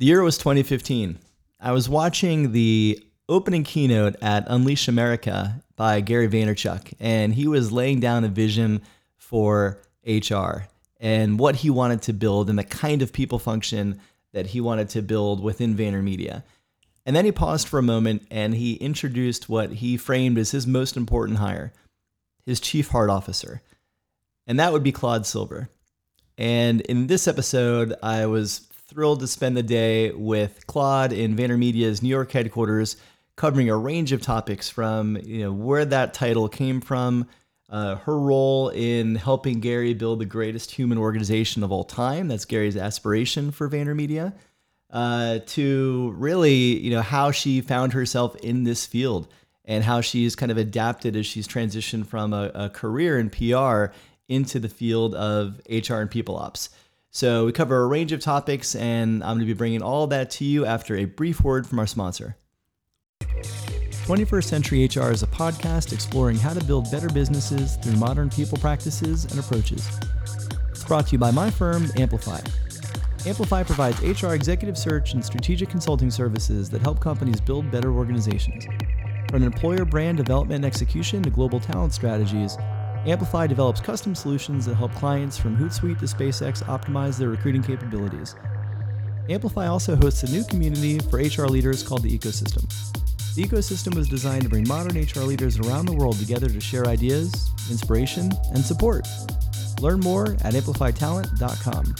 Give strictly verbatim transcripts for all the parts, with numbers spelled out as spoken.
The year was twenty fifteen. I was watching the opening keynote at Unleash America by Gary Vaynerchuk, and he was laying down a vision for H R and what he wanted to build and the kind of people function that he wanted to build within VaynerMedia. And then he paused for a moment and he introduced what he framed as his most important hire, his chief heart officer. And that would be Claude Silver. And in this episode, I was thrilled to spend the day with Claude in VaynerMedia's New York headquarters, covering a range of topics from, you know, where that title came from, uh, her role in helping Gary build the greatest human organization of all time. That's Gary's aspiration for VaynerMedia. Uh, to really, you know, how she found herself in this field and how she's kind of adapted as she's transitioned from a, a career in P R into the field of H R and people ops. So we cover a range of topics, and I'm going to be bringing all of that to you after a brief word from our sponsor. twenty-first Century H R is a podcast exploring how to build better businesses through modern people practices and approaches. It's brought to you by my firm, Amplify. Amplify provides H R executive search and strategic consulting services that help companies build better organizations. From employer brand development and execution to global talent strategies, Amplify develops custom solutions that help clients from Hootsuite to SpaceX optimize their recruiting capabilities. Amplify also hosts a new community for H R leaders called the Ecosystem. The Ecosystem was designed to bring modern H R leaders around the world together to share ideas, inspiration, and support. Learn more at amplify talent dot com.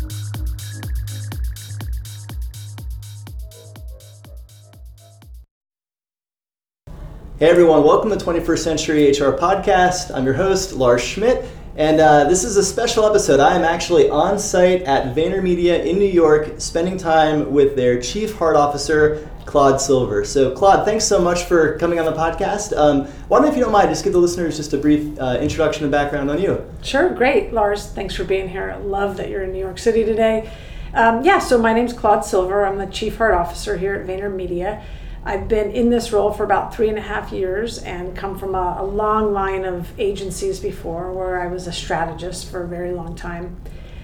Hey everyone, welcome to twenty-first Century H R Podcast. I'm your host, Lars Schmidt, and uh, this is a special episode. I am actually on site at VaynerMedia in New York, spending time with their Chief Heart Officer, Claude Silver. So Claude, thanks so much for coming on the podcast. Um, why don't, if you don't mind, just give the listeners just a brief uh, introduction and background on you. Sure, great. Lars, thanks for being here. I love that you're in New York City today. Um, yeah, so my name's Claude Silver. I'm the Chief Heart Officer here at VaynerMedia. I've been in this role for about three and a half years and come from a, a long line of agencies before where I was a strategist for a very long time.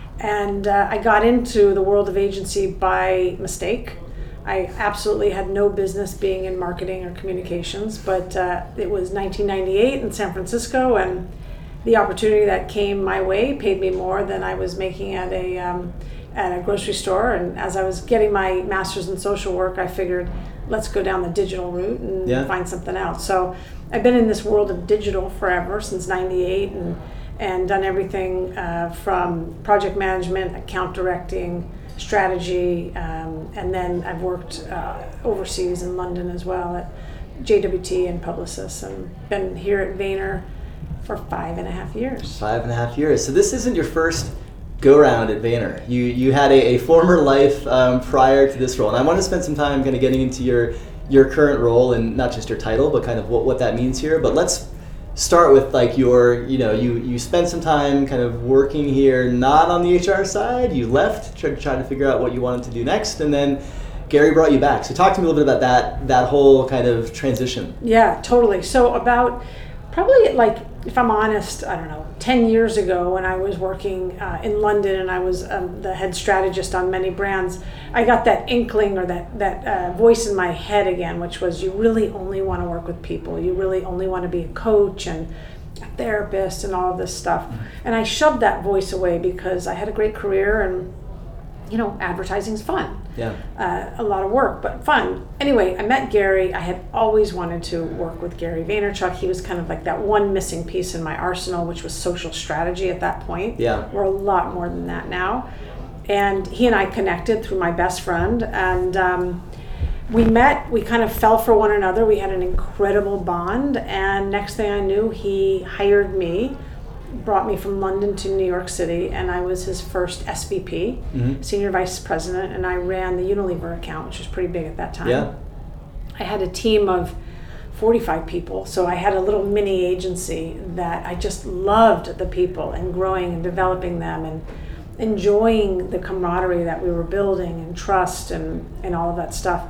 And uh, I got into the world of agency by mistake. I absolutely had no business being in marketing or communications, but uh, it was nineteen ninety-eight in San Francisco, and the opportunity that came my way paid me more than I was making at a um, at a grocery store. And as I was getting my master's in social work, I figured, let's go down the digital route and yeah. find something else. So I've been in this world of digital forever, since ninety-eight, and and done everything uh, from project management, account directing, strategy, um, and then I've worked uh, overseas in London as well at J W T and Publicis, and been here at Vayner for five and a half years. Five and a half years. So this isn't your first go-round at Vayner. You you had a, a former life um, prior to this role, and I want to spend some time kind of getting into your your current role and not just your title, but kind of what, what that means here. But let's start with like your, you know, you, you spent some time kind of working here, not on the H R side. You left, tried to try to figure out what you wanted to do next, and then Gary brought you back. So talk to me a little bit about that that whole kind of transition. Yeah, totally. So about probably like, if I'm honest, I don't know, ten years ago when I was working uh, in London and I was um, the head strategist on many brands, I got that inkling or that, that uh, voice in my head again, which was you really only want to work with people. You really only want to be a coach and a therapist and all of this stuff. Mm-hmm. And I shoved that voice away because I had a great career and, you know, advertising's fun. Yeah. Uh, a lot of work, but fun. Anyway, I met Gary. I had always wanted to work with Gary Vaynerchuk. He was kind of like that one missing piece in my arsenal, which was social strategy at that point. Yeah. We're a lot more than that now. And he and I connected through my best friend, and um, we met, we kind of fell for one another. We had an incredible bond, and next thing I knew, he hired me, brought me from London to New York City, and I was his first S V P, mm-hmm. Senior Vice President, and I ran the Unilever account, which was pretty big at that time. Yeah. I had a team of forty-five people, so I had a little mini agency that I just loved the people and growing and developing them and enjoying the camaraderie that we were building and trust and, and all of that stuff.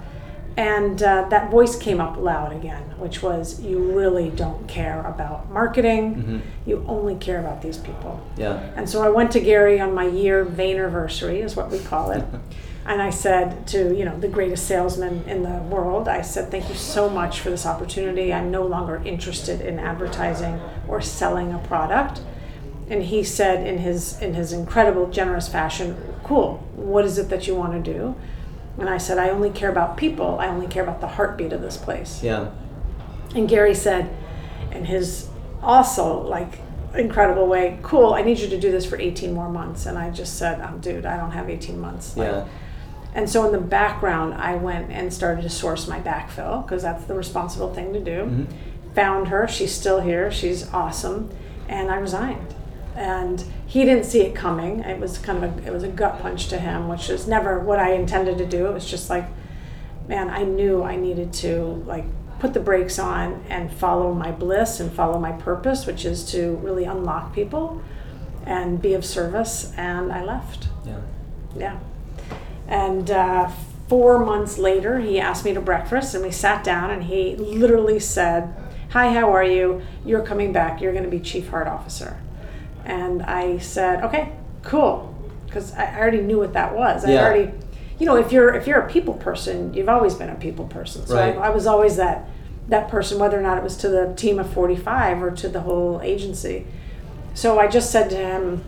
And uh, that voice came up loud again, which was, you really don't care about marketing. Mm-hmm. You only care about these people. Yeah. And so I went to Gary on my year Vaynerversary, is what we call it. And I said to, you know, the greatest salesman in the world, I said, thank you so much for this opportunity. I'm no longer interested in advertising or selling a product. And he said in his in his incredible, generous fashion, cool, what is it that you want to do? And I said, I only care about people. I only care about the heartbeat of this place. Yeah. And Gary said, in his also like incredible way, cool, I need you to do this for eighteen more months. And I just said, oh, dude, I don't have eighteen months. Like, yeah. And so in the background, I went and started to source my backfill, because that's the responsible thing to do. Mm-hmm. Found her. She's still here. She's awesome. And I resigned. And he didn't see it coming. It was kind of a, it was a gut punch to him, which is never what I intended to do. It was just like, man, I knew I needed to like put the brakes on and follow my bliss and follow my purpose, which is to really unlock people and be of service. And I left. Yeah. Yeah. And uh, four months later, he asked me to breakfast, and we sat down, and he literally said, hi, how are you? You're coming back. You're going to be Chief Heart Officer. And I said, okay, cool, because I already knew what that was. I yeah. already, you know, if you're if you're a people person, you've always been a people person. So right. I, I was always that that person, whether or not it was to the team of forty-five or to the whole agency. So I just said to him,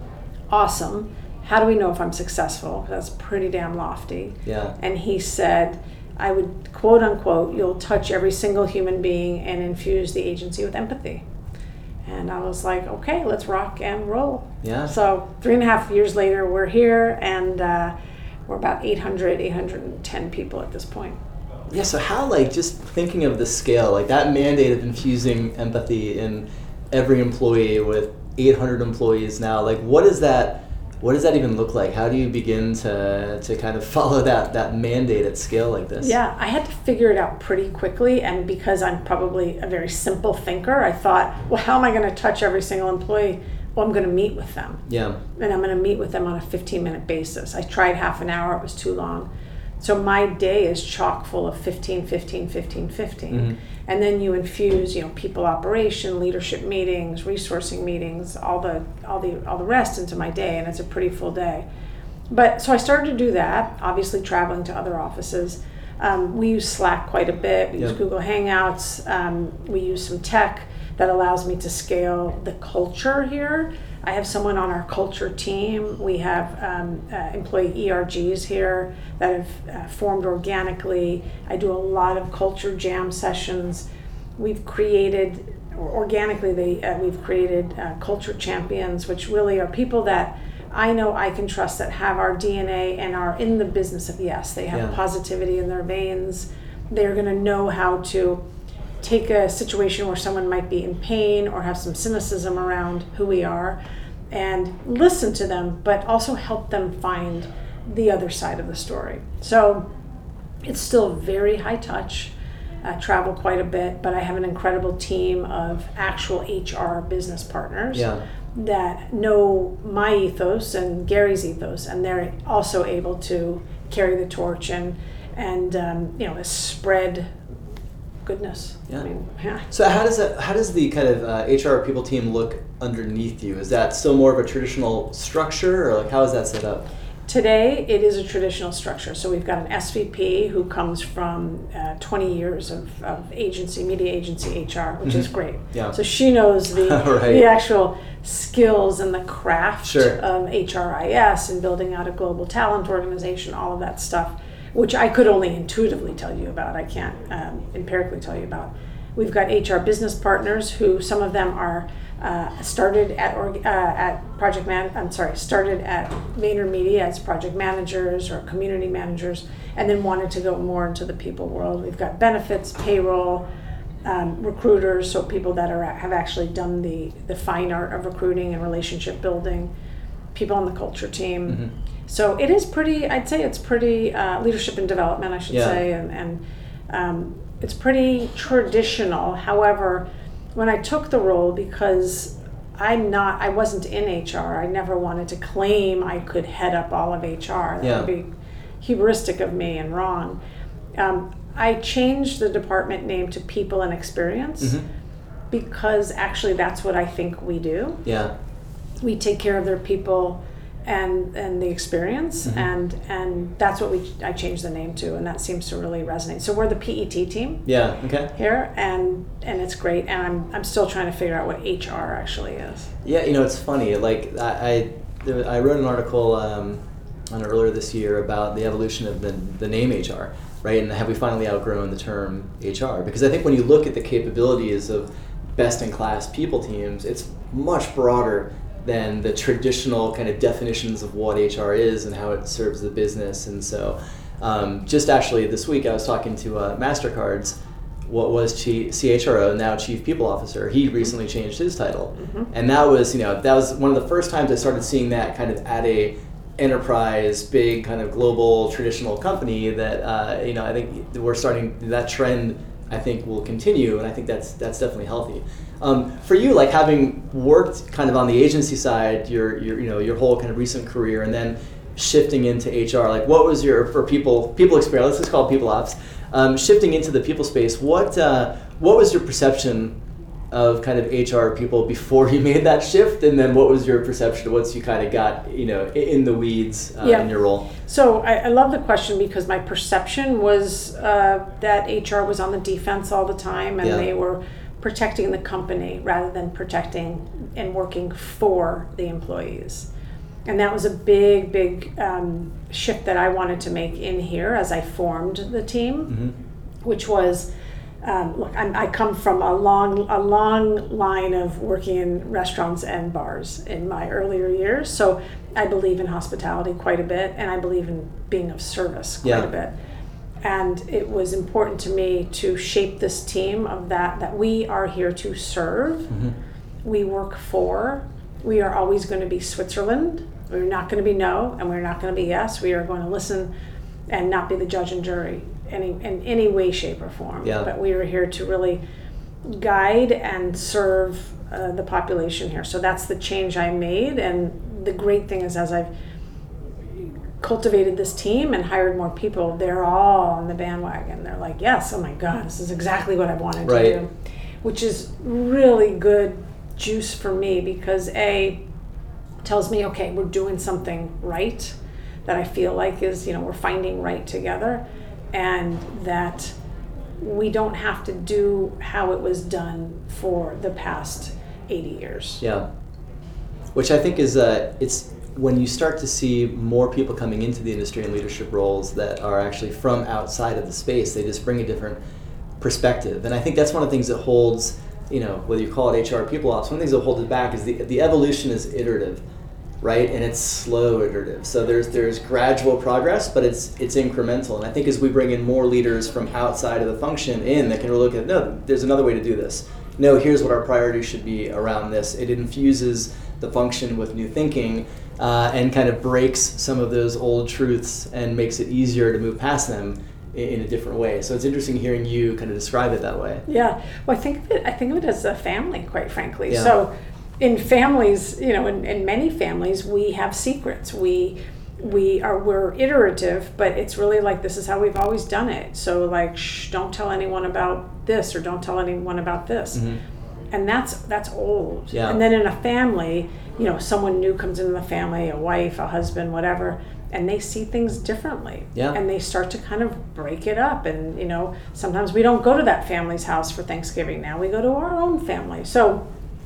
awesome. How do we know if I'm successful? That's pretty damn lofty. Yeah. And he said, I would, quote unquote, you'll touch every single human being and infuse the agency with empathy. And I was like, okay, let's rock and roll. Yeah. So three and a half years later, we're here, and uh, we're about eight hundred, eight hundred ten people at this point. Yeah, so how, like, just thinking of the scale, like that mandate of infusing empathy in every employee with eight hundred employees now, like what is that, what does that even look like? How do you begin to to kind of follow that that mandate at scale like this? Yeah, I had to figure it out pretty quickly, and because I'm probably a very simple thinker, I thought, well, how am I going to touch every single employee? Well, I'm going to meet with them. Yeah. And I'm going to meet with them on a fifteen minute basis. I tried half an hour, it was too long. So my day is chock full of fifteen, fifteen, fifteen, fifteen. Mm-hmm. And then you infuse, you know, people operation, leadership meetings, resourcing meetings, all the all the all the rest into my day, and it's a pretty full day. But so I started to do that, obviously traveling to other offices. Um, we use Slack quite a bit. We yep. use Google Hangouts. Um, we use some tech that allows me to scale the culture here. I have someone on our culture team. We have um, uh, employee E R Gs here that have uh, formed organically. I do a lot of culture jam sessions. We've created, or organically, they, uh, we've created uh, culture champions, which really are people that I know I can trust, that have our D N A and are in the business of yes. They have yeah. positivity in their veins. They're going to know how to take a situation where someone might be in pain or have some cynicism around who we are and listen to them, but also help them find the other side of the story. So it's still very high touch. I travel quite a bit, but I have an incredible team of actual H R business partners yeah. that know my ethos and Gary's ethos, and they're also able to carry the torch and and um, you know, spread goodness. Yeah. I mean, yeah. So how does that? How does the kind of uh, H R people team look underneath you? Is that still more of a traditional structure, or like how is that set up? Today, it is a traditional structure. So we've got an S V P who comes from uh, twenty years of, of agency, media agency H R, which mm-hmm. is great. Yeah. So she knows the right. the actual skills and the craft sure. of H R I S and building out a global talent organization, all of that stuff, which I could only intuitively tell you about. I can't um, empirically tell you about. We've got H R business partners who, some of them are uh, started at org, uh, at project man. I'm sorry, started at VaynerMedia as project managers or community managers, and then wanted to go more into the people world. We've got benefits, payroll, um, recruiters, so people that are have actually done the the fine art of recruiting and relationship building. People on the culture team. Mm-hmm. So it is pretty, I'd say it's pretty uh, leadership and development, I should yeah. say, and, and um, it's pretty traditional. However, when I took the role, because I'm not, I wasn't in H R, I never wanted to claim I could head up all of H R. That yeah. would be hubristic of me and wrong. Um, I changed the department name to People and Experience mm-hmm. because actually that's what I think we do. Yeah. We take care of their people and and the experience, Mm-hmm. and and that's what we I changed the name to, and that seems to really resonate. So we're the P E T team Yeah. Okay. here, and and it's great. And I'm I'm still trying to figure out what H R actually is. Yeah, you know, it's funny. Like I, I, there, I wrote an article um, on it earlier this year about the evolution of the the name H R, right? And have we finally outgrown the term H R? Because I think when you look at the capabilities of best-in-class people teams, it's much broader than the traditional kind of definitions of what H R is and how it serves the business. And so, um, just actually this week, I was talking to uh, MasterCard's what was Chief, C H R O, now Chief People Officer. He recently changed his title, Mm-hmm. and that was, you know, that was one of the first times I started seeing that kind of at a enterprise, big kind of global traditional company. That uh, you know, I think we're starting that trend. I think will continue, and I think that's that's definitely healthy. Um, for you, like having worked kind of on the agency side, your your you know your whole kind of recent career, and then shifting into H R, like what was your for people people experience? Let's just call it people ops. Um, shifting into the people space, what uh, what was your perception of kind of H R people before you made that shift, and then what was your perception once you kind of got you know in the weeds uh, Yeah. in your role? So I, I love the question because my perception was uh, that H R was on the defense all the time, and Yeah. they were protecting the company rather than protecting and working for the employees. And that was a big, big um, shift that I wanted to make in here as I formed the team, Mm-hmm. which was, um, look, I'm, I come from a long, a long line of working in restaurants and bars in my earlier years. So I believe in hospitality quite a bit, and I believe in being of service quite Yeah. a bit. And it was important to me to shape this team of that, that we are here to serve, Mm-hmm. we work for, we are always going to be Switzerland. We're not going to be no, and we're not going to be yes. We are going to listen and not be the judge and jury any, in any way, shape, or form. Yeah. But we are here to really guide and serve uh, the population here. So that's the change I made. And the great thing is, as I've cultivated this team and hired more people, they're all on the bandwagon. They're like, yes, oh my God, this is exactly what I wanted Right. to do, which is really good juice for me because A, tells me, okay, we're doing something right that I feel like is, you know, we're finding right together, and that we don't have to do how it was done for the past eighty years. Yeah, which I think is uh, it's when you start to see more people coming into the industry in leadership roles that are actually from outside of the space, they just bring a different perspective, and I think that's one of the things that holds, you know, whether you call it H R, people ops, one of the things that holds it back is the the evolution is iterative, right? And it's slow iterative. So there's there's gradual progress, but it's it's incremental. And I think as we bring in more leaders from outside of the function in that can really look at, no, there's another way to do this. No, here's what our priorities should be around this. It infuses the function with new thinking uh, and kind of breaks some of those old truths and makes it easier to move past them in, in a different way. So it's interesting hearing you kind of describe it that way. Yeah. Well, I think of it, I think of it as a family, quite frankly. Yeah. So in families, you know, in, in many families, we have secrets. We we are we're iterative, but it's really like this is how we've always done it. So like, shh, don't tell anyone about this, or don't tell anyone about this. Mm-hmm. And that's that's old. Yeah. And then in a family, you know, someone new comes into the family, a wife, a husband, whatever, and they see things differently. Yeah. And they start to kind of break it up. And, you know, sometimes we don't go to that family's house for Thanksgiving now. We go to our own family. So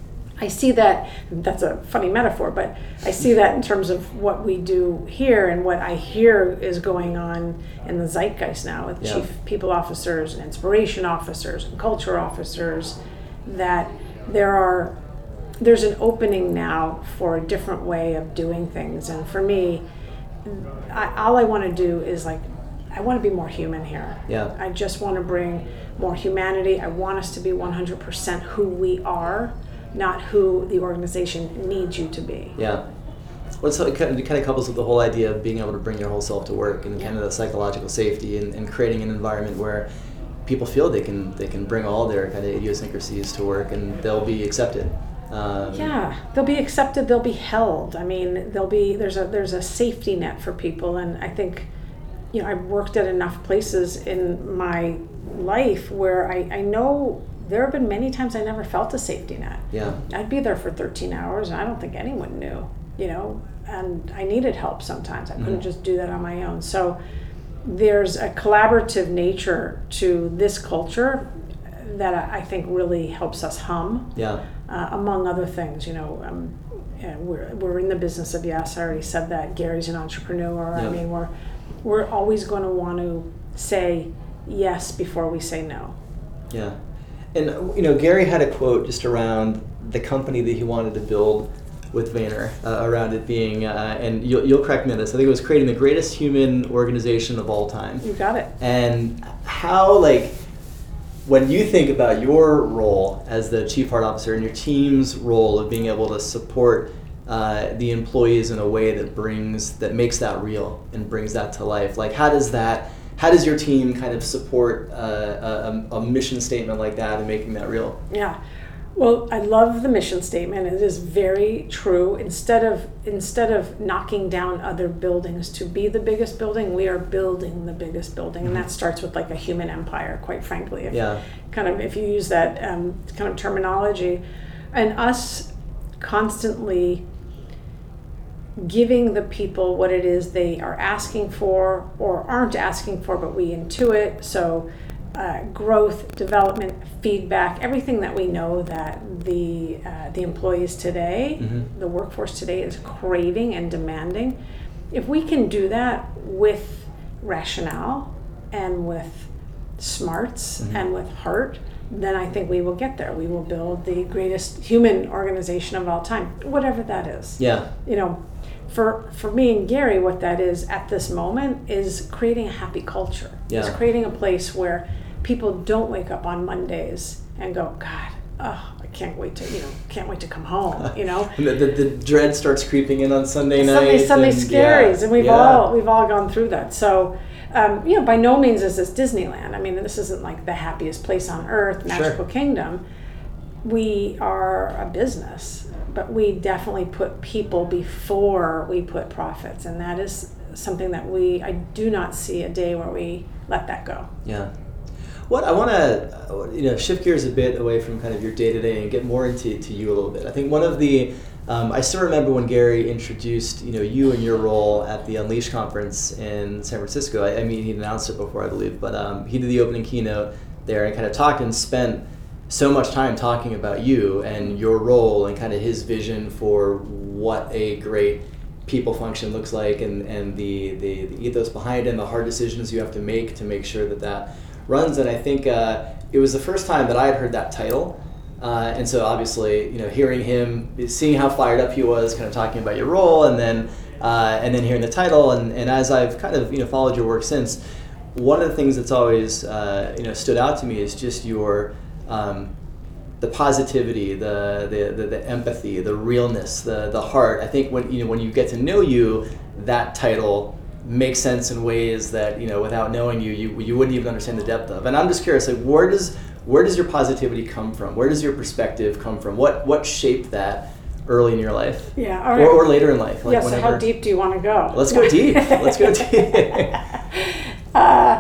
I see that, that's a funny metaphor, but I see that in terms of what we do here and what I hear is going on in the zeitgeist now with Yeah. chief people officers and inspiration officers and culture officers, that there are there's an opening now for a different way of doing things. And for me, I, all I want to do is like, I want to be more human here. Yeah. I just want to bring more humanity. I want us to be one hundred percent who we are, not who the organization needs you to be. Yeah. Well, so it kind of, it kind of couples with the whole idea of being able to bring your whole self to work and kind of the psychological safety and, and creating an environment where people feel they can they can bring all their kind of idiosyncrasies to work and they'll be accepted. Um, Yeah, they'll be accepted. They'll be held. I mean, there'll be there's a there's a safety net for people, and I think, you know, I've worked at enough places in my life where I, I know there have been many times I never felt a safety net. Yeah. I'd be there for thirteen hours, and I don't think anyone knew. you know, and I needed help sometimes. I couldn't Mhm. just do that on my own. So there's a collaborative nature to this culture that I I think really helps us hum, Yeah. uh, among other things. You know, um, yeah, we're, we're in the business of yes. I already said that. Gary's an entrepreneur. Yep. I mean, we're we're always going to want to say yes before we say no. Yeah. And, you know, Gary had a quote just around the company that he wanted to build with Vayner, uh, around it being, uh, and you'll, you'll correct me on this, I think it was creating the greatest human organization of all time. You got it. And how, like, when you think about your role as the Chief Heart Officer and your team's role of being able to support uh, the employees in a way that brings, that makes that real and brings that to life, like, how does that, how does your team kind of support uh, a, a mission statement like that and making that real? Yeah. Well, I love the mission statement. It is very true. Instead of instead of knocking down other buildings to be the biggest building, we are building the biggest building, and that starts with like a human empire. Quite frankly, if, Yeah. kind of if you use that um, kind of terminology, and us constantly giving the people what it is they are asking for or aren't asking for, but we intuit. So. Uh, growth, development, feedback, everything that we know that the uh, the employees today, Mm-hmm. the workforce today is craving and demanding. If we can do that with rationale and with smarts Mm-hmm. and with heart, then I think we will get there. We will build the greatest human organization of all time, whatever that is. Yeah. You know, for for me and Gary, what that is at this moment is creating a happy culture. Yeah. It's creating a place where people don't wake up on Mondays and go, God, oh, I can't wait to, you know, can't wait to come home, you know. the, the, the dread starts creeping in on Sunday night. Sunday, Sunday and, scaries, yeah, and we've yeah. all we've all gone through that. So, um, you know, by no means is this Disneyland. I mean, this isn't like the happiest place on earth, magical Sure. kingdom. We are a business, but we definitely put people before we put profits, and that is something that we I do not see a day where we let that go. Yeah. What I want to, you know, shift gears a bit away from kind of your day to day and get more into to you a little bit. I think one of the, um, I still remember when Gary introduced, you know, you and your role at the Unleash conference in San Francisco. I, I mean, he announced it before, I believe, but um, he did the opening keynote there and kind of talked and spent so much time talking about you and your role and kind of his vision for what a great people function looks like and, and the, the, the ethos behind it and the hard decisions you have to make to make sure that that runs. And I think uh, it was the first time that I had heard that title. Uh, and so obviously, you know, hearing him, seeing how fired up he was, kind of talking about your role, and then uh, and then hearing the title, and, and as I've kind of, you know, followed your work since, one of the things that's always, uh, you know, stood out to me is just your, um, the positivity, the, the, the, the empathy, the realness, the, the heart. I think when, you know, when you get to know you, that title makes sense in ways that, you know, without knowing you, you you wouldn't even understand the depth of. And I'm just curious, like, where does where does your positivity come from? Where does your perspective come from? What what shaped that early in your life? Yeah, all right. Or, or later in life? Like yeah, so whenever... how deep do you want to go? Let's go deep. Let's go deep. uh,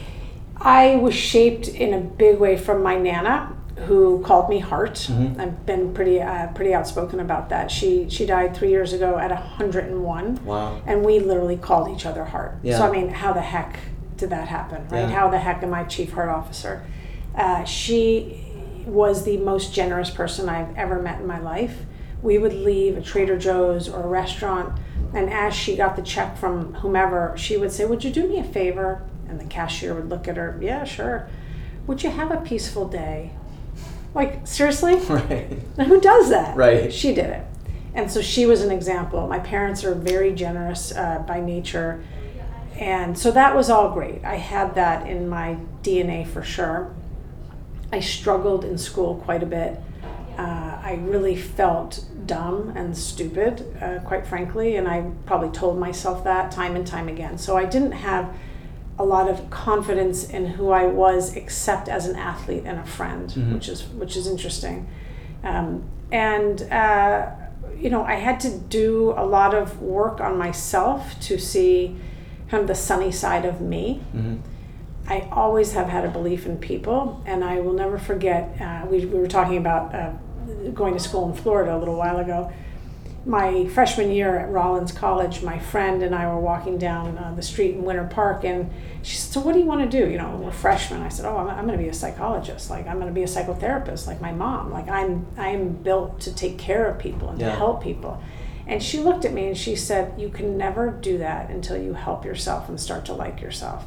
I was shaped in a big way from my Nana, who called me Heart. Mm-hmm. I've been pretty uh, pretty outspoken about that. She she died three years ago at one hundred and one. Wow. And we literally called each other Heart. Yeah. So I mean, how the heck did that happen, right? Yeah. How the heck am I Chief Heart Officer? Uh, she was the most generous person I've ever met in my life. We would leave a Trader Joe's or a restaurant, and as she got the check from whomever, she would say, "Would you do me a favor?" And the cashier would look at her, "Yeah, sure." "Would you have a peaceful day?" Like, seriously? Right. Now, who does that? Right. She did it. And so she was an example. My parents are very generous uh, by nature. And so that was all great. I had that in my D N A for sure. I struggled in school quite a bit. Uh, I really felt dumb and stupid, uh, quite frankly, and I probably told myself that time and time again. So I didn't have a lot of confidence in who I was, except as an athlete and a friend, Mm-hmm. which is which is interesting. Um, and uh, you know, I had to do a lot of work on myself to see kind of the sunny side of me. Mm-hmm. I always have had a belief in people, and I will never forget, uh, we, we were talking about uh, going to school in Florida a little while ago. my freshman year at Rollins College, my friend and I were walking down uh, the street in Winter Park, and she said, "So what do you want to do?" You know, we're freshmen. I said, "Oh, I'm, I'm going to be a psychologist. Like, I'm going to be a psychotherapist, like my mom. Like, I'm I'm built to take care of people and Yeah. to help people." And she looked at me and she said, "You can never do that until you help yourself and start to like yourself."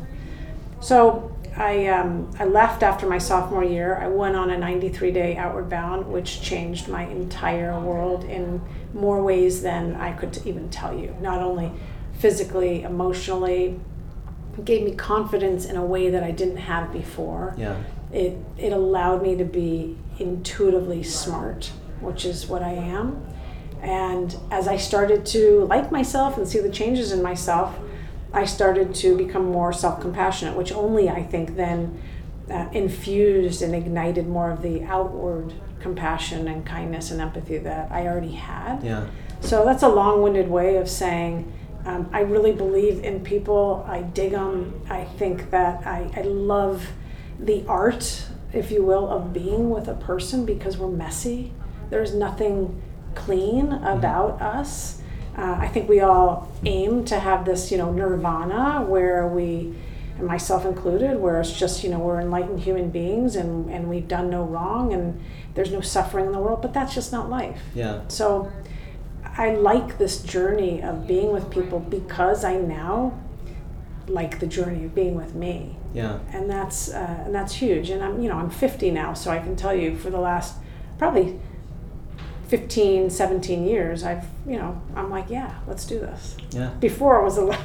So I um, I left after my sophomore year. I went on a ninety-three day Outward Bound, which changed my entire world in more ways than I could even tell you. Not only physically, emotionally, it gave me confidence in a way that I didn't have before. Yeah. It it allowed me to be intuitively smart, which is what I am. And as I started to like myself and see the changes in myself, I started to become more self-compassionate, which only I think then uh, infused and ignited more of the outward compassion and kindness and empathy that I already had. Yeah. So that's a long-winded way of saying um, I really believe in people. I dig them. I think that I, I love the art, if you will, of being with a person because we're messy. There's nothing clean about us. Uh, I think we all aim to have this, you know, nirvana where we, and myself included, where it's just, you know, we're enlightened human beings and, and we've done no wrong and there's no suffering in the world, but that's just not life. Yeah. So I like this journey of being with people because I now like the journey of being with me. Yeah. And that's uh, and that's huge. And I'm, you know, I'm fifty now, so I can tell you for the last probably fifteen, seventeen years, I've, you know, I'm like, yeah, let's do this. Yeah. Before it was a lot,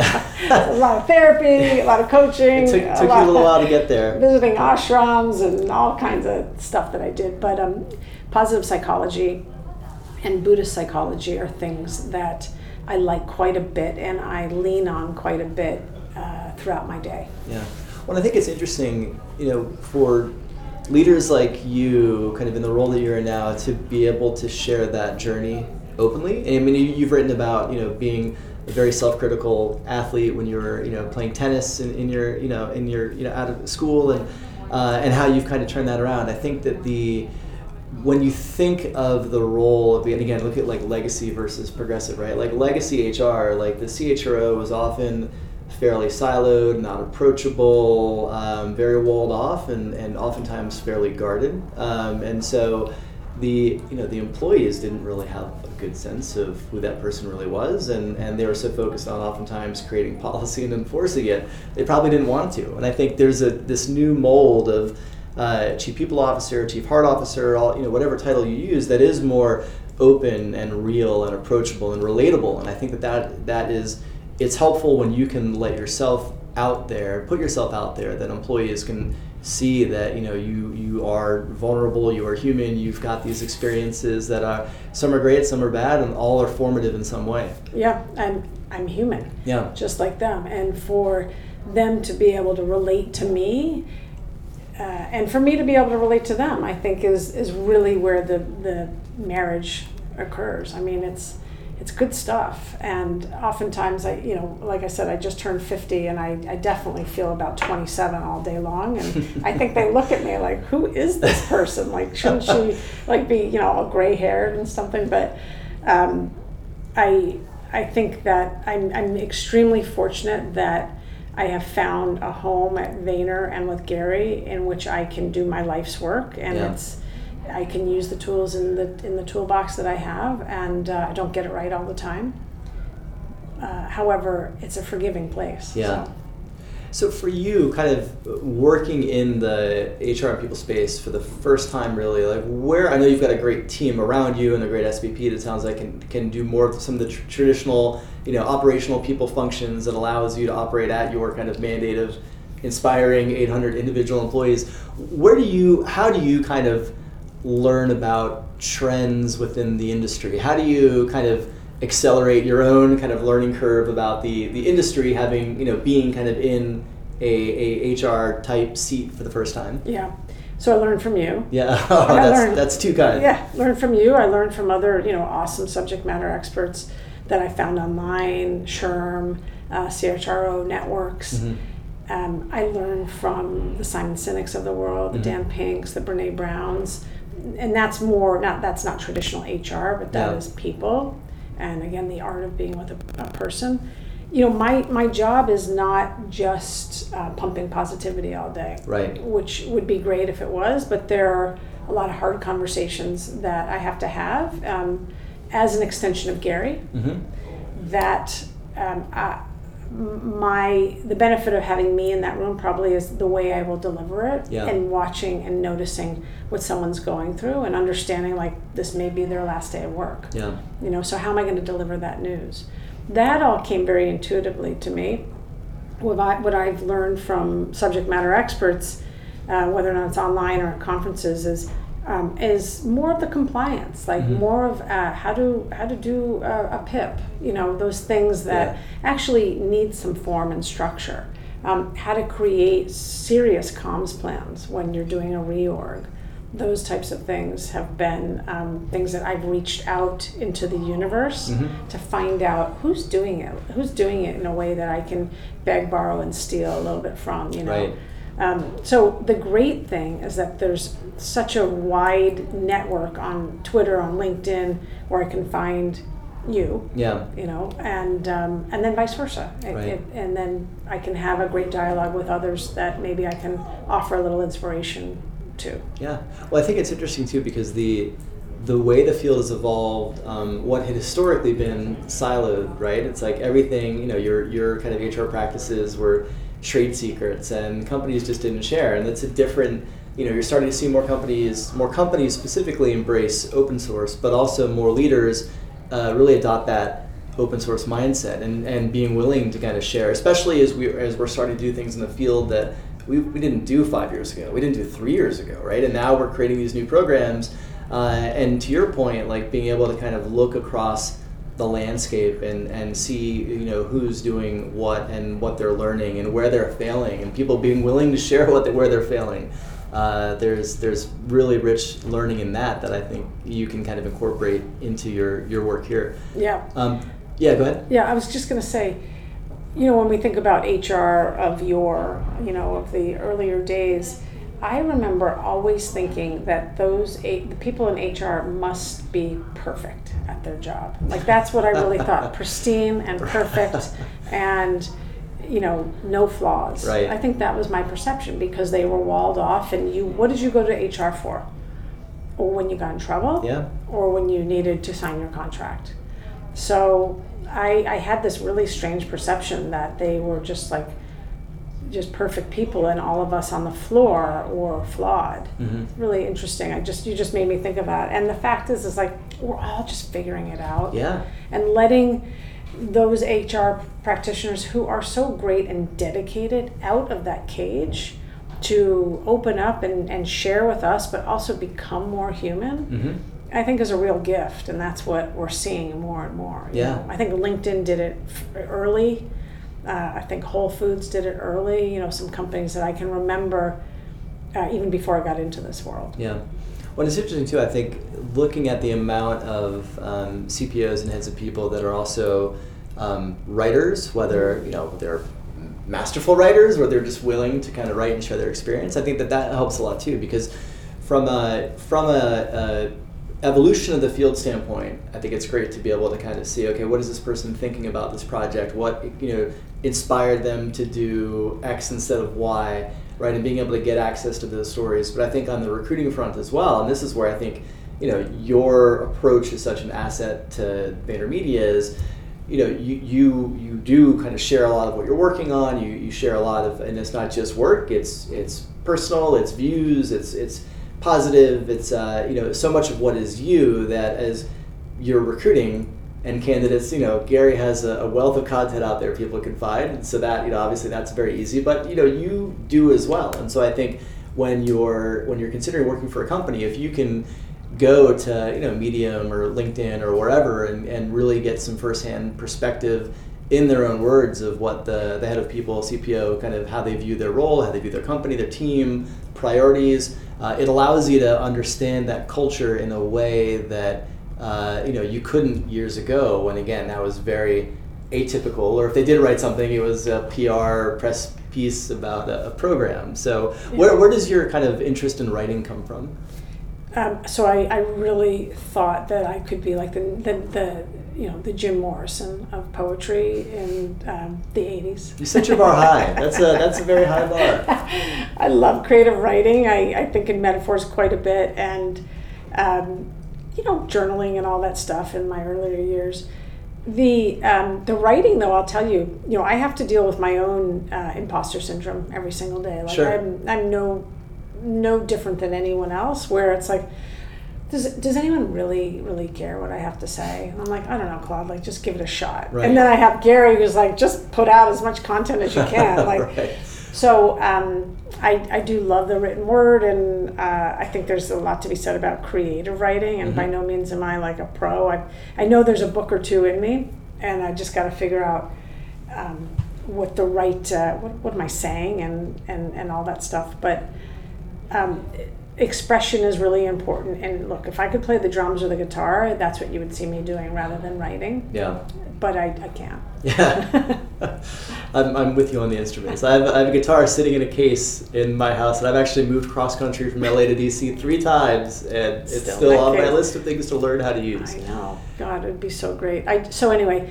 a lot of therapy, a lot of coaching. It took, a took you lot a little while to get there. Visiting ashrams and all kinds of stuff that I did. But um, positive psychology and Buddhist psychology are things that I like quite a bit and I lean on quite a bit uh, throughout my day. Yeah. Well, I think it's interesting, you know, for leaders like you, kind of in the role that you're in now, to be able to share that journey openly. I mean, you've written about, you know, being a very self-critical athlete when you were, you know, playing tennis in, in your, you know, in your, you know, out of school, and uh, and how you've kind of turned that around. I think that the when you think of the role of, and again, look at like legacy versus progressive, right? Like legacy H R, like the C H R O was often fairly siloed, not approachable, um, very walled off, and, and oftentimes fairly guarded. Um, and so the you know the employees didn't really have a good sense of who that person really was, and, and they were so focused on oftentimes creating policy and enforcing it, they probably didn't want to. And I think there's a this new mold of uh, chief people officer, chief heart officer, all you know whatever title you use, that is more open and real and approachable and relatable. And I think that that, that is it's helpful when you can let yourself out there, put yourself out there, that employees can see that you know you you are vulnerable, you are human, you've got these experiences that are some are great, some are bad, and all are formative in some way. Yeah, I'm I'm human. Yeah. Just like them, and for them to be able to relate to me, uh, and for me to be able to relate to them, I think is is really where the the marriage occurs. I mean, it's. It's good stuff, and oftentimes I, you know, like I said, I just turned fifty, and I, I definitely feel about twenty-seven all day long, and I think they look at me like, who is this person? Like, shouldn't she like be, you know, all gray-haired and something? But um, I I think that I'm I'm extremely fortunate that I have found a home at Vayner and with Gary in which I can do my life's work, and Yeah. it's. I can use the tools in the in the toolbox that I have, and uh, I don't get it right all the time. Uh, however, it's a forgiving place. Yeah. So. So for you, kind of working in the H R and people space for the first time, really, like where, I know you've got a great team around you and a great S V P that sounds like can can do more of some of the tr- traditional, you know, operational people functions that allows you to operate at your kind of mandate of inspiring eight hundred individual employees. Where do you, how do you kind of learn about trends within the industry? How do you kind of accelerate your own kind of learning curve about the, the industry, having, you know, being kind of in a, a H R type seat for the first time? Yeah. So I learned from you. Yeah, oh, that's, learned, that's too kind. Yeah, learned from you. I learned from other, you know, awesome subject matter experts that I found online, SHRM, uh, C H R O networks. Mm-hmm. Um, I learned from the Simon Sinek's of the world, the Mm-hmm. Dan Pinks, the Brene Browns. And that's more, not that's not traditional H R, but that Yeah. is people. and again, the art of being with a, a person. You know, my, my job is not just uh, pumping positivity all day, right? Which would be great if it was, but there are a lot of hard conversations that I have to have um, as an extension of Gary. Mm-hmm. That um, I, my the benefit of having me in that room probably is the way I will deliver it, yeah. and watching and noticing what someone's going through and understanding like this may be their last day of work. Yeah. You know, so how am I going to deliver that news? That all came very intuitively to me. What, I, what I've learned from subject matter experts, uh, whether or not it's online or at conferences, is um, is more of the compliance, like mm-hmm. more of uh, how to how to do a, a P I P. You know, those things that yeah. actually need some form and structure. Um, how to create serious comms plans when you're doing a reorg. Those types of things have been um, things that I've reached out into the universe mm-hmm. to find out who's doing it, who's doing it in a way that I can beg, borrow, and steal a little bit from, you know. Right. Um, so the great thing is that there's such a wide network on Twitter, on LinkedIn, where I can find you, yeah, you know, and um, and then vice versa. It, right. it, and then I can have a great dialogue with others that maybe I can offer a little inspiration to. Yeah, well, I think it's interesting too because the the way the field has evolved, um, what had historically been siloed, right? It's like everything, you know, your your kind of H R practices were trade secrets, and companies just didn't share, and it's a different. You know, you're starting to see more companies, more companies specifically embrace open source, but also more leaders uh, really adopt that open source mindset and, and being willing to kind of share, especially as we as we're starting to do things in the field that we, we didn't do five years ago, we didn't do three years ago, right? And now we're creating these new programs, uh, and to your point, like being able to kind of look across the landscape and, and see, you know, who's doing what and what they're learning and where they're failing, and people being willing to share what they, where they're failing. Uh, there's there's really rich learning in that that I think you can kind of incorporate into your, your work here. Yeah. Um, yeah, go ahead. Yeah, I was just going to say, you know, when we think about H R of your, you know, of the earlier days, I remember always thinking that those eight, the people in H R must be perfect at their job. Like that's what I really thought, pristine and perfect and, you know, no flaws. Right. I think that was my perception because they were walled off. And you, what did you go to H R for? Or when you got in trouble? Yeah. Or when you needed to sign your contract? So I, I had this really strange perception that they were just like, just perfect people, and all of us on the floor were flawed. Mm-hmm. Really interesting. I just you just made me think of that. And the fact is, is like we're all just figuring it out. Yeah. And letting those H R practitioners who are so great and dedicated out of that cage to open up and, and share with us, but also become more human. Mm-hmm. I think is a real gift, and that's what we're seeing more and more. You Yeah. know? I think LinkedIn did it early. Uh, I think Whole Foods did it early. You know, some companies that I can remember uh, even before I got into this world. Yeah. Well, it's interesting too. I think looking at the amount of um, C P Os and heads of people that are also um, writers, whether you know they're masterful writers or they're just willing to kind of write and share their experience. I think that that helps a lot too, because from a from a, a evolution of the field standpoint, I think it's great to be able to kind of see, okay, what is this person thinking about this project? What, you know, inspired them to do X instead of Y, right? And being able to get access to those stories. But I think on the recruiting front as well, and this is where I think, you know, your approach is such an asset to VaynerMedia is, you know, you, you you do kind of share a lot of what you're working on. You you share a lot of, and it's not just work. It's it's personal. It's views. It's it's positive. It's uh, you know, so much of what is you that as you're recruiting and candidates, you know, Gary has a, a wealth of content out there people can find, and so that, you know, obviously that's very easy. But you know, you do as well, and so I think when you're when you're considering working for a company, if you can go to, you know, Medium or LinkedIn or wherever and, and really get some firsthand perspective in their own words of what the, the head of people, C P O, kind of how they view their role, how they view their company, their team, priorities. Uh, it allows you to understand that culture in a way that uh, you know, you couldn't years ago, when again that was very atypical, or if they did write something, it was a P R press piece about a, a program. So where, where does your kind of interest in writing come from? Um, so I, I really thought that I could be like the, the, the you know, the Jim Morrison of poetry in um, the eighties. You set your bar high. That's a that's a very high bar. I love creative writing. I, I think in metaphors quite a bit, and um, you know, journaling and all that stuff in my earlier years. The um, the writing, though, I'll tell you, you know, I have to deal with my own uh, imposter syndrome every single day. Like sure. I'm I'm no no different than anyone else. Where it's like, does does anyone really really care what I have to say? And I'm like, I don't know, Claude. Like, just give it a shot. Right. And then I have Gary, who's like, just put out as much content as you can. Like, right. so um, I I do love the written word, and uh, I think there's a lot to be said about creative writing. And mm-hmm. by no means am I like a pro. I I know there's a book or two in me, and I just got to figure out um, what the right uh, what what am I saying and and and all that stuff. But um, expression is really important. And look, if I could play the drums or the guitar, that's what you would see me doing rather than writing. Yeah. But I, I can't. Yeah. I'm, I'm with you on the instruments. I have, I have a guitar sitting in a case in my house, and I've actually moved cross country from L A to D C three times, and it's still, still on my list of things to learn how to use. I know. God, it would be so great. I, so anyway,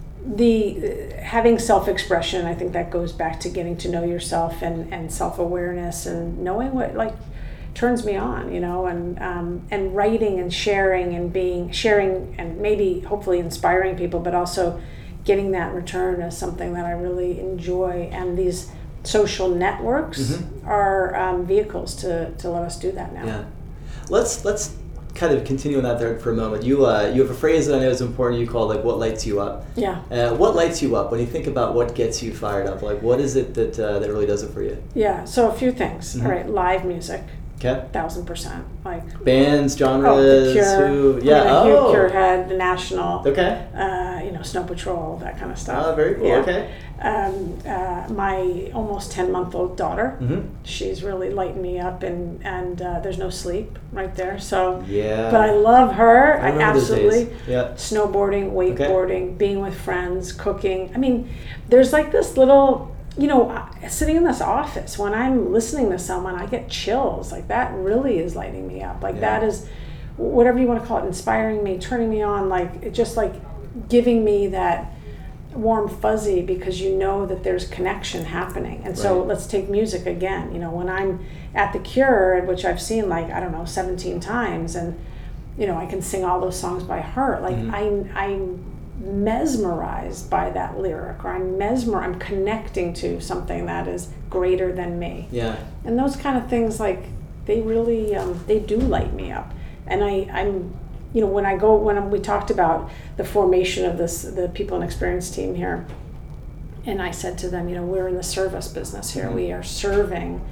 the uh, having self-expression, I think that goes back to getting to know yourself and, and self-awareness and knowing what, like, turns me on, you know, and um, and writing and sharing and being sharing and maybe hopefully inspiring people, but also getting that return is something that I really enjoy. And these social networks mm-hmm. are um, vehicles to, to let us do that now. Yeah, let's let's kind of continue on that there for a moment. You uh, you have a phrase that I know is important. You call like what lights you up. Yeah. Uh, what lights you up when you think about what gets you fired up? Like, what is it that uh, that really does it for you? Yeah. So a few things. Mm-hmm. All right, live music. Okay. Thousand percent. Like bands, genres. Oh, The Cure. Who, yeah. I mean, oh. Cure had The National. Okay. Uh, you know, Snow Patrol, that kind of stuff. Oh, very cool. Yeah. Okay. Um, uh, my almost ten-month-old daughter, mm-hmm. she's really lighting me up, and and uh, there's no sleep right there. So yeah. But I love her. I, I absolutely. Yeah. Snowboarding, wakeboarding, okay. being with friends, cooking. I mean, there's like this little. You know, sitting in this office, when I'm listening to someone, I get chills. Like, that really is lighting me up. Like, yeah. that is, whatever you want to call it, inspiring me, turning me on, like, it just like giving me that warm fuzzy, because you know that there's connection happening. And so right. let's take music again. You know, when I'm at The Cure, which I've seen like, I don't know, seventeen times, and, you know, I can sing all those songs by heart. Like, mm-hmm. I, I'm mesmerized by that lyric, or I'm mesmer I'm connecting to something that is greater than me. Yeah. And those kind of things, like, they really um, they do light me up. And I I'm you know when I go when I'm, we talked about the formation of this the people and experience team here, and I said to them, you know, we're in the service business here. Mm-hmm. We are serving.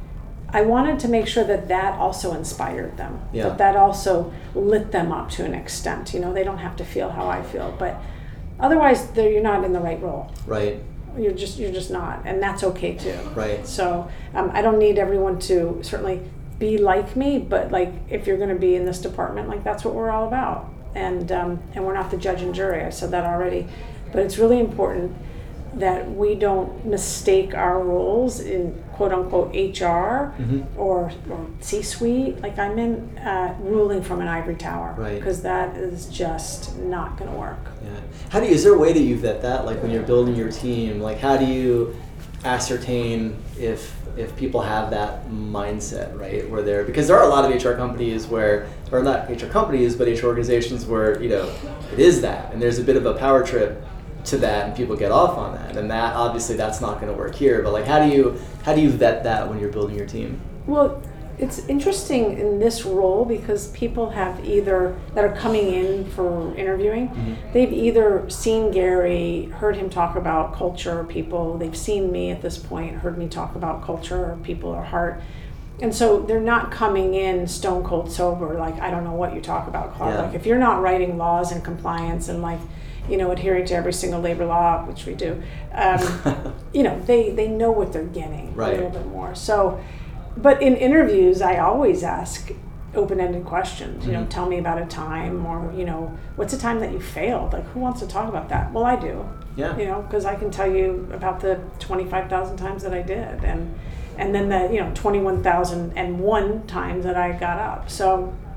I wanted to make sure that that also inspired them, yeah. that that also lit them up to an extent. You know, they don't have to feel how I feel, but otherwise, you're not in the right role. Right. You're just you're just not, and that's okay too. Right. So um, I don't need everyone to certainly be like me, but like if you're going to be in this department, like that's what we're all about, and um, and we're not the judge and jury. I said that already, but it's really important that we don't mistake our roles in quote unquote H R mm-hmm. or, or C-suite, like I'm in uh, ruling from an ivory tower, right? Because that is just not going to work. Yeah. How do you, is there a way that you vet that? Like when you're building your team, like how do you ascertain if if people have that mindset, right? Where they're, because there are a lot of H R companies where, or not H R companies, but H R organizations where, you know, it is that, and there's a bit of a power trip to that, and people get off on that, and that obviously that's not going to work here. But like, how do you how do you vet that when you're building your team? Well, it's interesting in this role because people have either that are coming in for interviewing, mm-hmm. they've either seen Gary, heard him talk about culture or people. They've seen me at this point, heard me talk about culture or people or heart. And so they're not coming in stone cold sober, like, I don't know what you talk about, Claude. Yeah. Like, if you're not writing laws and compliance and like, you know, adhering to every single labor law, which we do, um, you know, they, they know what they're getting right. a little bit more. So, but in interviews, I always ask open-ended questions. You know, mm-hmm. tell me about a time, or, you know, what's a time that you failed? Like, who wants to talk about that? Well, I do. Yeah. You know, because I can tell you about the twenty-five thousand times that I did, and and then the, you know, twenty-one thousand one times that I got up. So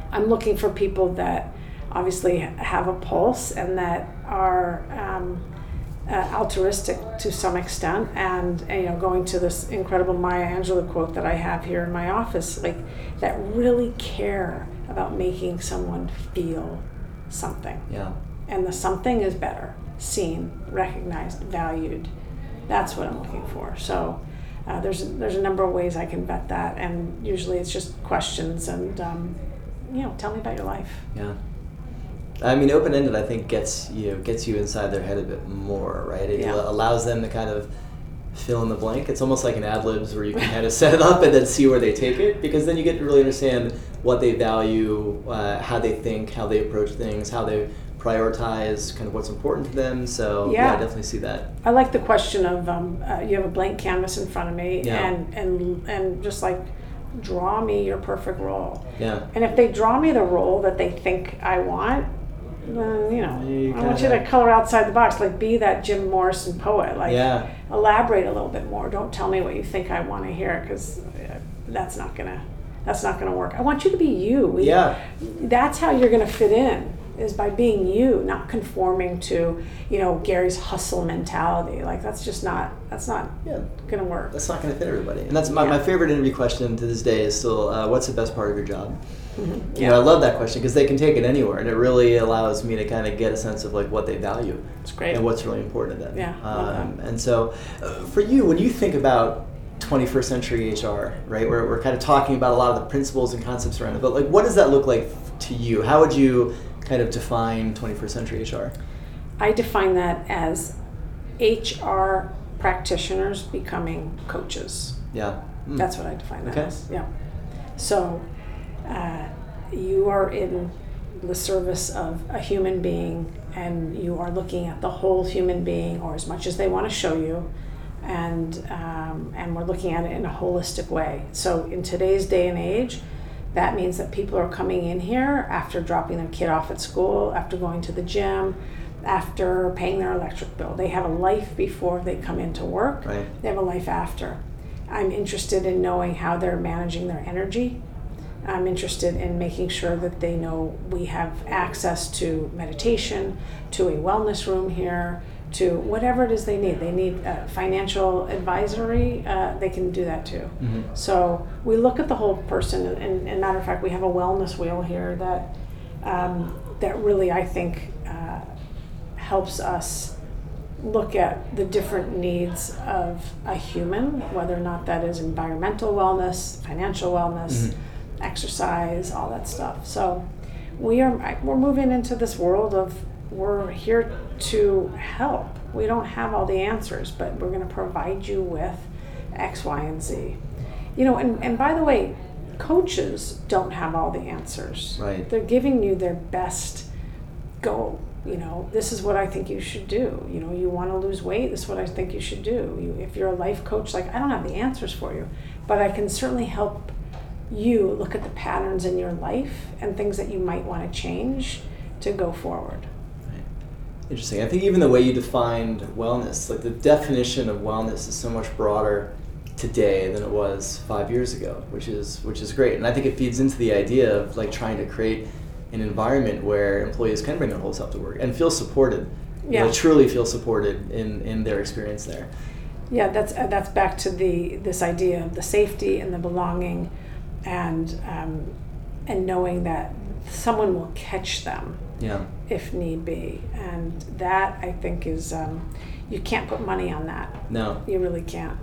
I'm looking for people that obviously have a pulse and that are um, uh, altruistic to some extent, and, and you know, going to this incredible Maya Angelou quote that I have here in my office, like that really care about making someone feel something. Yeah. And the something is better, seen, recognized, valued. That's what I'm looking for. So uh, there's there's a number of ways I can vet that, and usually it's just questions and um, you know, tell me about your life. Yeah. I mean, open-ended, I think, gets you know, gets you inside their head a bit more, right? It Yeah. al- allows them to kind of fill in the blank. It's almost like an ad-libs where you can kind of set it up and then see where they take it, because then you get to really understand what they value, uh, how they think, how they approach things, how they prioritize kind of what's important to them. So yeah, Yeah. I definitely see that. I like the question of um, uh, you have a blank canvas in front of me, Yeah. and and and just like draw me your perfect role. Yeah. And if they draw me the role that they think I want, then, you know, You I want you kinda- to color outside the box, like be that Jim Morrison poet, like Yeah. elaborate a little bit more. Don't tell me what you think I want to hear, because that's not gonna that's not gonna work. I want you to be you. We- Yeah. That's how you're gonna fit in, is by being you, not conforming to, you know, Gary's hustle mentality. Like that's just not that's not Yeah. gonna work. That's not going to fit everybody. And that's my, my Yeah. favorite interview question to this day is still, uh, what's the best part of your job? Mhm. You Yeah. know, I love that question because they can take it anywhere, and it really allows me to kind of get a sense of like what they value It's great. and what's really important to them. Yeah, love Um, and so, uh, for you, when you think about twenty-first century H R, right, we're, we're kind of talking about a lot of the principles and concepts around it, but like, what does that look like to you? How would you kind of define twenty-first century H R? I define that as H R practitioners becoming coaches. Yeah. Mm. That's what I define that Okay. as. Yeah. So uh, you are in the service of a human being, and you are looking at the whole human being, or as much as they want to show you, and um, and we're looking at it in a holistic way. So in today's day and age, that means that people are coming in here after dropping their kid off at school, after going to the gym, after paying their electric bill. They have a life before they come into work. Right. They have a life after. I'm interested in knowing how they're managing their energy. I'm interested in making sure that they know we have access to meditation, to a wellness room here, to whatever it is they need. They need uh, financial advisory, uh, they can do that too. Mhm. So we look at the whole person, and, and matter of fact, we have a wellness wheel here that um, that really, I think, uh, helps us look at the different needs of a human, whether or not that is environmental wellness, financial wellness, Mhm. exercise, all that stuff. So we are we're moving into this world of we're here to help. We don't have all the answers, but we're going to provide you with X, Y, and Z. You know, and, and by the way, coaches don't have all the answers. Right. They're giving you their best go. You know, this is what I think you should do. You know, you want to lose weight, this is what I think you should do. You, if you're a life coach, like, I don't have the answers for you, but I can certainly help you look at the patterns in your life and things that you might want to change to go forward. Interesting. I think even the way you defined wellness, like the definition of wellness is so much broader today than it was five years ago, which is which is great. And I think it feeds into the idea of like trying to create an environment where employees can bring their whole self to work and feel supported. Yeah. You know, truly feel supported in, in their experience there. Yeah, that's uh, that's back to the this idea of the safety and the belonging, and um, and knowing that someone will catch them Yeah. if need be, and that I think is um, you can't put money on that. No. You really can't.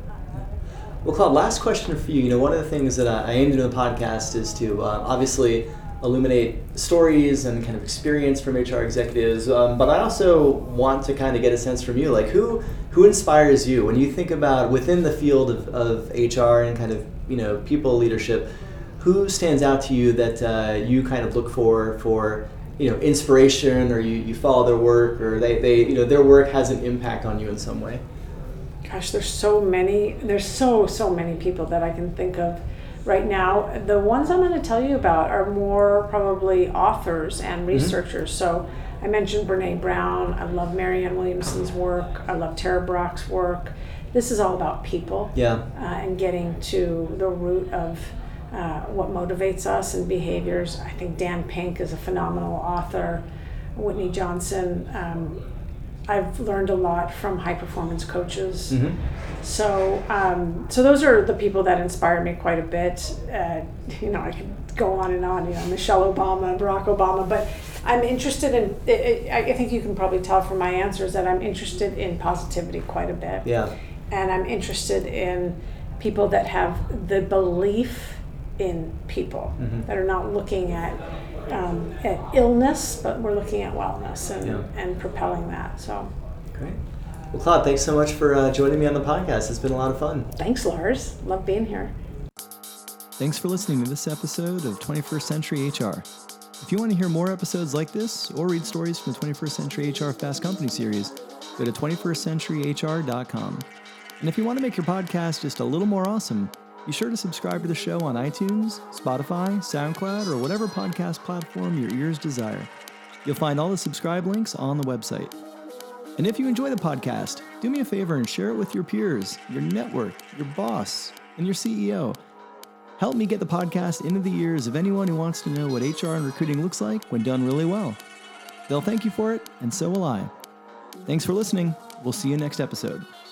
Well, Claude, last question for you. You know, one of the things that I, I aim to do in the podcast is to uh, obviously illuminate stories and kind of experience from H R executives, um, but I also want to kind of get a sense from you, like who who inspires you when you think about within the field of, of H R and kind of, you know, people leadership, who stands out to you that uh, you kind of look for for you know inspiration, or you, you follow their work, or they, they you know their work has an impact on you in some way? Gosh, there's so many. There's so so many people that I can think of right now. The ones I'm going to tell you about are more probably authors and researchers. Mm-hmm. So I mentioned Brene Brown. I love Marianne Williamson's work. I love Tara Brach's work. This is all about people. Yeah. Uh, and getting to the root of uh, what motivates us and behaviors. I think Dan Pink is a phenomenal author. Whitney Johnson. Um, I've learned a lot from high performance coaches. Mm-hmm. So, um, so those are the people that inspire me quite a bit. Uh, you know, I could go on and on. You know, Michelle Obama, Barack Obama, but I'm interested in. It, I think you can probably tell from my answers that I'm interested in positivity quite a bit. Yeah. And I'm interested in people that have the belief in people, mm-hmm. that are not looking at um, at illness, but we're looking at wellness and, yeah. and propelling that. So. Great. Well, Claude, thanks so much for uh, joining me on the podcast. It's been a lot of fun. Thanks, Lars. Love being here. Thanks for listening to this episode of twenty-first Century H R. If you want to hear more episodes like this or read stories from the twenty-first Century H R Fast Company series, go to twenty-first century h r dot com. And if you want to make your podcast just a little more awesome, be sure to subscribe to the show on iTunes, Spotify, SoundCloud, or whatever podcast platform your ears desire. You'll find all the subscribe links on the website. And if you enjoy the podcast, do me a favor and share it with your peers, your network, your boss, and your C E O. Help me get the podcast into the ears of anyone who wants to know what H R and recruiting looks like when done really well. They'll thank you for it, and so will I. Thanks for listening. We'll see you next episode.